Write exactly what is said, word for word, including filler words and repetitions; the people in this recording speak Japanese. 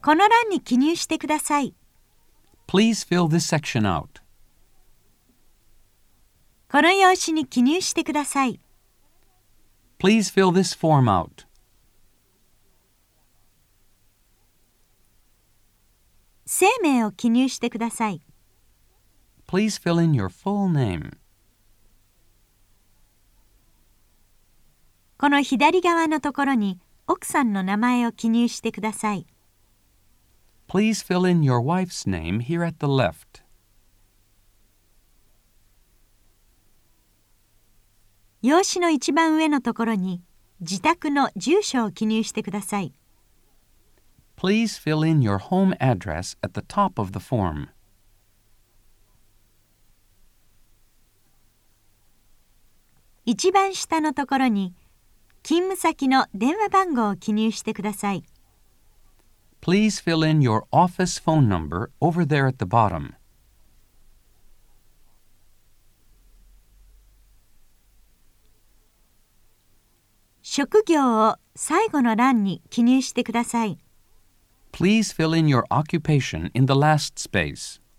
この欄に記入してください。 Please fill this section out. この用紙に記入してください。 Please fill this form out. 姓名を記入してください。 Please fill in your full name. この左側のところに奥さんの名前を記入してください。 Please fill in your wife's name here at the left. 用紙の一番上のところに自宅の住所を記入してください。 Please fill in your home address at the top of the form. 一番下のところに勤務先の電話番号を記入してください。 Please fill in your office phone number over there at the bottom. 職業を最後の欄に記入してください。 Please fill in your occupation in the last space.